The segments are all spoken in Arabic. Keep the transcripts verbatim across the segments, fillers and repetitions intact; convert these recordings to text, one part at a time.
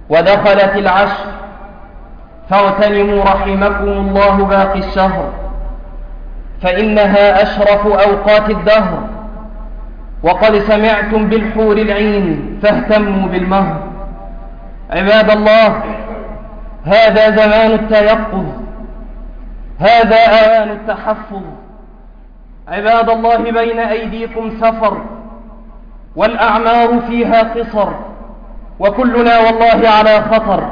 ودخلت العشر، فاغتنموا رحمكم الله باقي الشهر، فإنها أشرف أوقات الدهر، وقد سمعتم بالحور العين فاهتموا بالمهر. عباد الله، هذا زمان التيقظ، هذا آوان التحفظ. عباد الله، بين أيديكم سفر، والأعمار فيها قصر، وكلنا والله على خطر،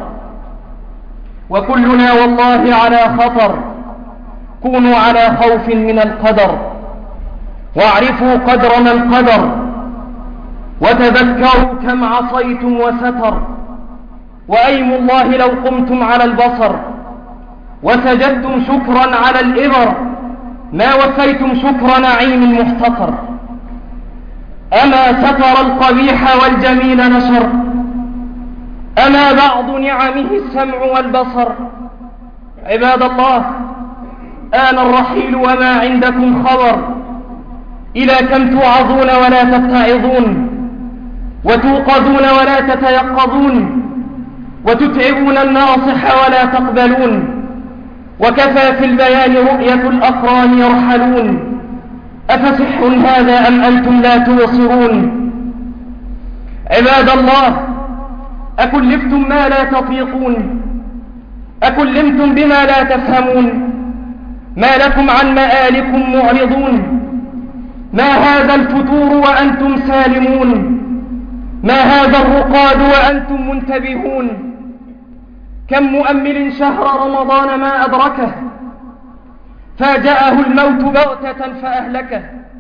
وكلنا والله على خطر. كونوا على خوف من القدر، واعرفوا قدر من قدر، وتذكروا كم عصيتم وستر. وأيم الله لو قمتم على البصر وسجدتم شكرا على الإبر، ما وفيتم شكر نعيم محتقر. أما ستر القبيح والجميل نشر، أما بعض نعمه السمع والبصر. عباد الله، آن الرحيل وما عندكم خبر. إلى كم توعظون ولا تتعظون، وتوقظون ولا تتيقظون، وتتعبون الناصح ولا تقبلون. وكفى في البيان رؤية الأقران يرحلون. أفسحر هذا أم أنتم لا تبصرون؟ عباد الله، أكلفتم ما لا تطيقون؟ أكلمتم بما لا تفهمون؟ ما لكم عن مآلكم معرضون؟ ما هذا الفتور وأنتم سالمون؟ ما هذا الرقاد وأنتم منتبهون؟ كم مؤمل شهر رمضان ما أدركه، فاجأه الموت بغتة فأهلكه.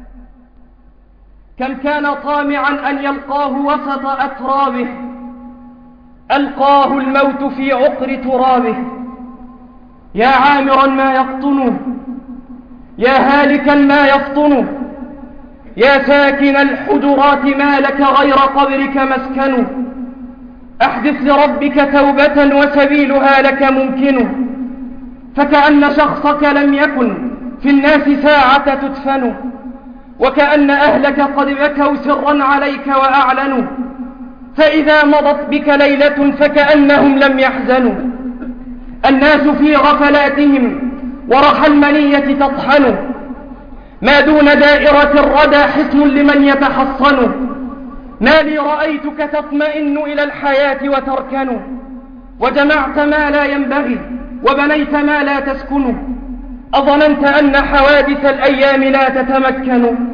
كم كان طامعا أن يلقاه وسط أترابه، ألقاه الموت في عقر ترابه. يا عامرا ما يقطنه، يا هالكا ما يفطنه، يا ساكن الحجرات ما لك غير قبرك مسكن. أحدث لربك توبة وسبيلها لك ممكن، فكأن شخصك لم يكن في الناس ساعة تدفن، وكأن أهلك قد بكوا سرا عليك وأعلنوا، فإذا مضت بك ليلة فكأنهم لم يحزنوا. الناس في غفلاتهم ورحى المنية تطحن، ما دون دائرة الردى حصن لمن يتحصن. ما لي رأيتك تطمئن إلى الحياة وتركن، وجمعت ما لا ينبغي وبنيت ما لا تسكن. أظننت أن حوادث الأيام لا تتمكن؟